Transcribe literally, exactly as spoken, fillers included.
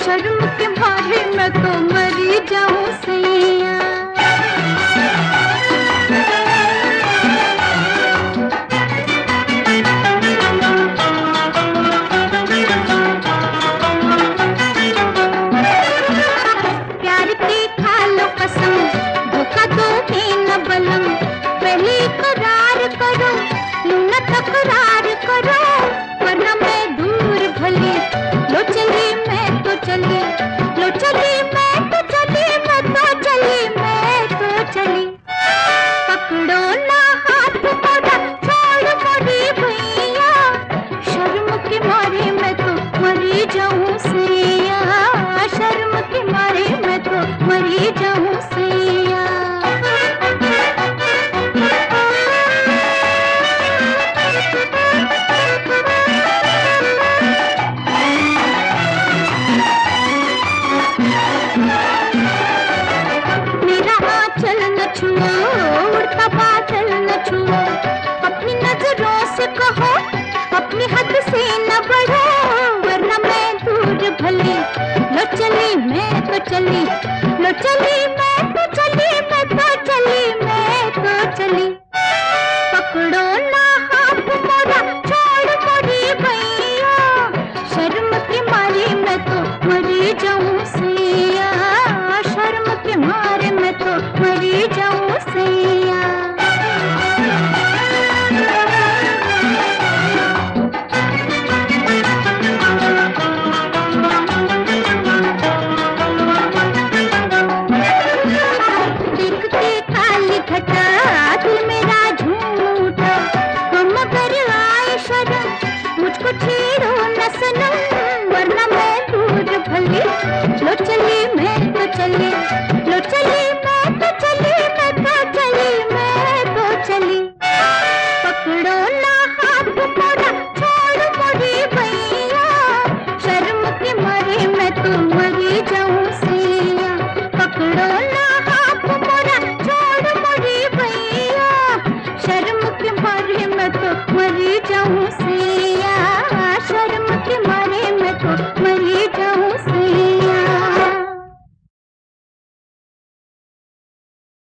शर्म के मारे मैं तो मरी जाऊं सैया। प्यार की खा लो कसम, धोखा दो ही न बलम, पहले करार करो, यूं न तकरार करो, वरना मैं दूर भली। लो चली मैं तो चली, लो चली मैं तो चली, मैं तो चली मैं तो चली। पकड़ो ना हाथ मोड़ा, छोड़ मोड़ी भैया, शर्म के मारे मैं तो मरी जाऊं सैया, शर्म के मारे मैं तो मरी जाऊं सैया। मेरा आंचल न छुओ, उड़ता बादल न छुओ, अपनी नजरों से कहो, अपनी हद से न बढ़ो, वरना मैं दूर भली। लो चली मैं तो चली, लो चली मैं तो चली, मैं तो चली मैं तो चली। पकड़ो ना हाथ मोड़ा, छोड़ मोड़ी भैया, शर्म के मारे मैं तो मरी जाऊं सैया, शर्म के मारे मैं तो मरी जाऊं सैया। देखते काली घटा, दिल मेरा झूम उठा, हम अगर आए शर्म, मुझको छेड़ो न सनम, वरना मैं दूर भली। लो चली मैं तो चली, लो चली मैं तो चली, मैं तो चली मैं तो चली। पकड़ो ना हाथ मोड़ा, छोड़ मोड़ी भैया, शर्म के मारे मैं तो मरी जाऊं।